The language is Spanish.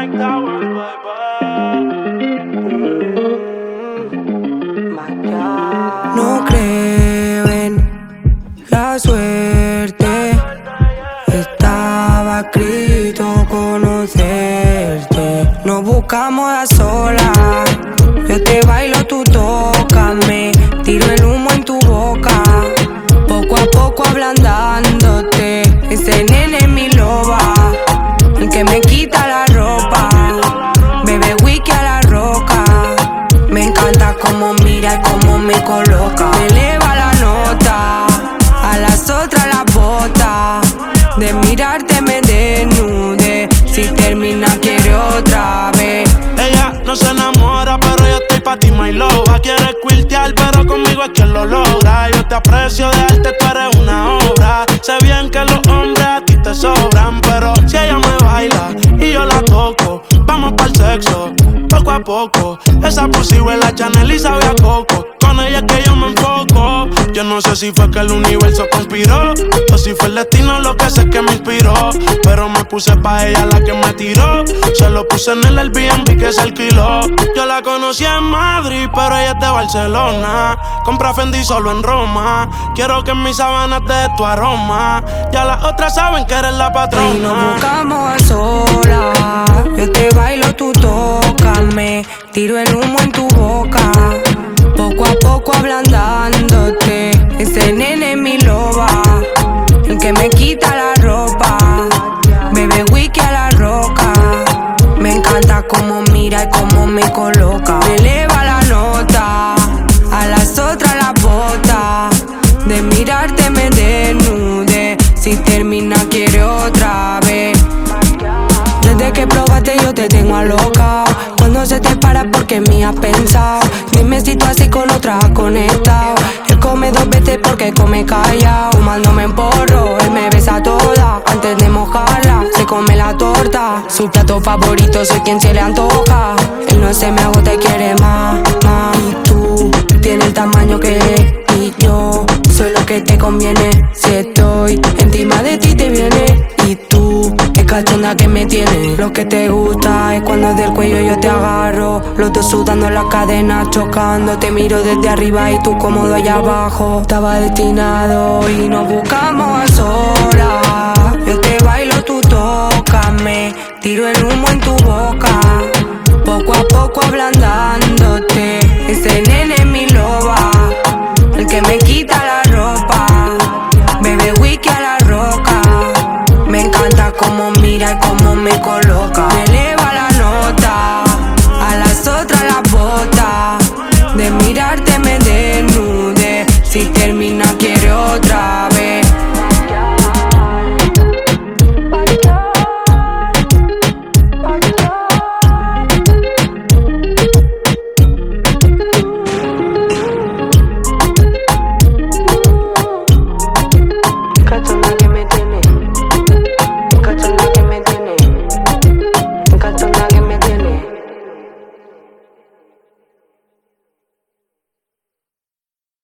No creo en la suerte, estaba escrito conocerte. Nos buscamos a solas, yo te bailo, tú tócame. Tiro el humo en tu boca, poco a poco ablandándote. Ese nene es mi loba, el que me quita la ropa. Bebe whisky a la roca, me encanta cómo mira y cómo me coloca. Me eleva la nota, a las otras las bota. De mirarte me desnude, si termina quiere otra vez. Ella no se enamora, pero yo estoy pa' ti, my loba. Quieres quiltear, pero conmigo es quien lo logra. Yo te aprecio de arte, tú eres una obra. Sé bien que los hombres a ti te sobran, pero si ella me baila y yo la toco, vamos pa'l sexo, poco a poco. Esa pussy huele a Chanel y sabe a coco. Con ella es que yo me enfoco. Yo no sé si fue que el universo conspiró o si fue el destino lo que sé que me inspiró. Pero me puse pa' ella la que me tiró. Se lo puse en el Airbnb que se alquiló. Yo la conocí en Madrid, pero ella es de Barcelona. Compra Fendi solo en Roma. Quiero que en mis sábanas te dé tu aroma. Ya las otras saben que eres la patrona. Y nos buscamos a solas, yo te bailo, tú tócame. Tiro el humo en tu boca, poco a poco ablandándote. Ese nene es mi loba, el que me quita la ropa. Bebe whisky a la roca, me encanta cómo mira y cómo me coloca. Me eleva la nota, a las otras las bota. De mirarte me desnude, si termina quiere otra vez. Desde que probaste yo te tengo alocao. Cuando se te para porque me has pensado. Dime si tú así con otra has conectado. Él come 2 veces porque come callao. Fumándome en porro, él me besa toda. Antes de mojarla, se come la torta. Su plato favorito soy quien se le antoja. Él no se me agota y quiere más, más. Y tú tienes el tamaño que es, y yo soy lo que te conviene. Si estoy encima de ti te viene. Y tú, qué cachonda que me tienes. Lo que te gusta es cuando del cuello yo te agarro. Los dos sudando en las cadenas, chocando. Te miro desde arriba y tú cómodo allá abajo. Estaba destinado y nos buscamos a solas. Yo te bailo, tú tócame. Tiro el humo en tu boca, poco a poco ablandándote. Ese nene es mi loba, el que me quita la ropa. Bebe whisky a la roca, me encanta cómo mira y cómo me coloca.